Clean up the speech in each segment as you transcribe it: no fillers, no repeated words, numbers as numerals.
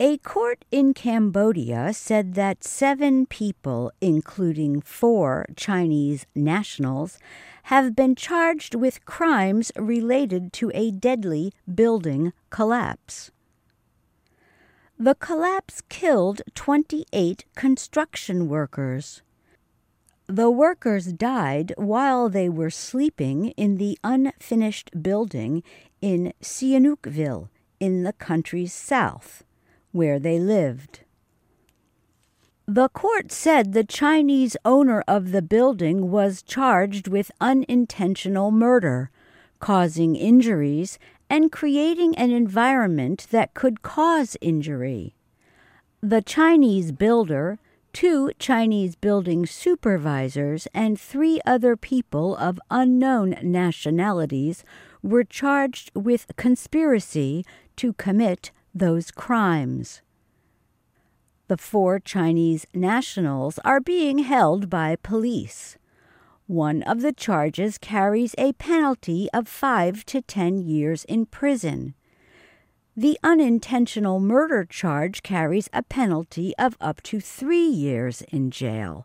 A court in Cambodia said that 7 people, including 4 Chinese nationals, have been charged with crimes related to a deadly building collapse. The collapse killed 28 construction workers. The workers died while they were sleeping in the unfinished building in Sihanoukville, in the country's south, where they lived. The court said the Chinese owner of the building was charged with unintentional murder, causing injuries, and creating an environment that could cause injury. The Chinese builder, 2 Chinese building supervisors, and 3 other people of unknown nationalities were charged with conspiracy to commit those crimes. The 4 Chinese nationals are being held by police. One of the charges carries a penalty of 5 to 10 years in prison. The unintentional murder charge carries a penalty of up to 3 years in jail.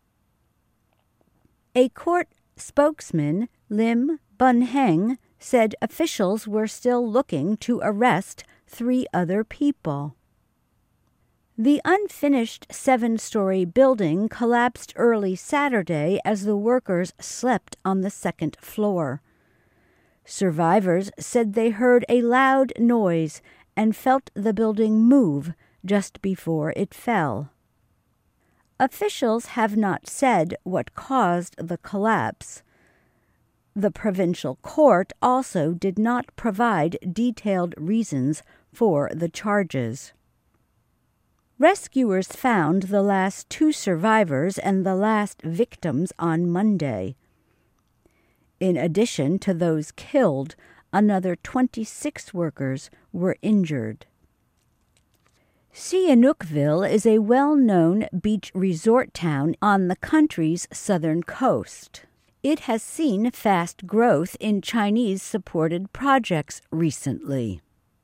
A court spokesman, Lim Bunheng, said officials were still looking to arrest 3 other people. The unfinished 7-story building collapsed early Saturday as the workers slept on the 2nd floor. Survivors said they heard a loud noise and felt the building move just before it fell. Officials have not said what caused the collapse. The provincial court also did not provide detailed reasons for the charges. Rescuers found the last 2 survivors and the last victims on Monday. In addition to those killed, another 26 workers were injured. Sihanoukville is a well-known beach resort town on the country's southern coast. It has seen fast growth in Chinese-supported projects recently.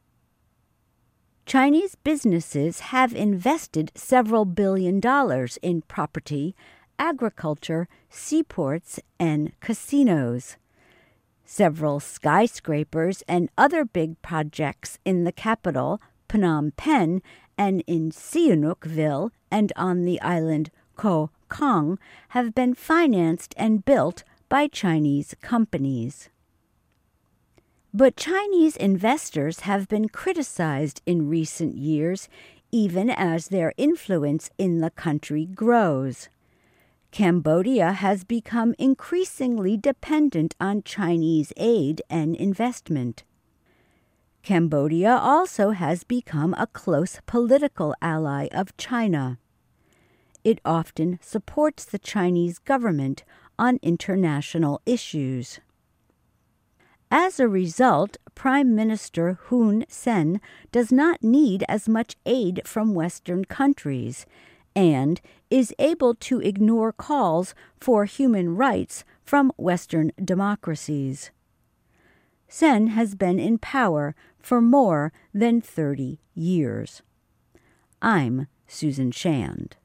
Chinese businesses have invested several $billion in property, agriculture, seaports, and casinos. Several skyscrapers and other big projects in the capital, Phnom Penh, and in Sihanoukville and on the island Koh Kong have been financed and built by Chinese companies. But Chinese investors have been criticized in recent years, even as their influence in the country grows. Cambodia has become increasingly dependent on Chinese aid and investment. Cambodia also has become a close political ally of China. It often supports the Chinese government on international issues. As a result, Prime Minister Hun Sen does not need as much aid from Western countries and is able to ignore calls for human rights from Western democracies. Sen has been in power for more than 30 years. I'm Susan Shand.